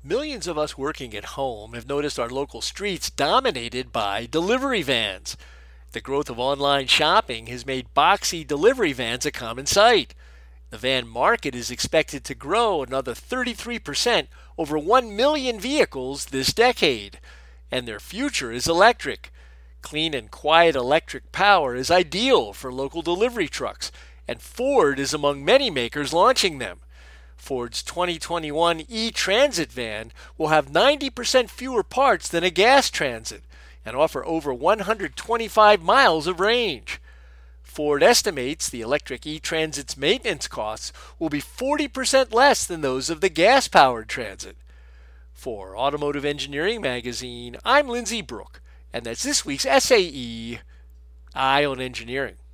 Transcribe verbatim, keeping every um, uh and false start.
Millions of us working at home have noticed our local streets dominated by delivery vans. The growth of online shopping has made boxy delivery vans a common sight. The van market is expected to grow another thirty-three percent, over one million vehicles this decade. And their future is electric. Clean and quiet electric power is ideal for local delivery trucks, and Ford is among many makers launching them. Ford's twenty twenty-one E-Transit van will have ninety percent fewer parts than a gas transit and offer over one hundred twenty-five miles of range. Ford estimates the electric E-Transit's maintenance costs will be forty percent less than those of the gas-powered transit. For Automotive Engineering Magazine, I'm Lindsay Brooke, and that's this week's S A E, Eye on Engineering.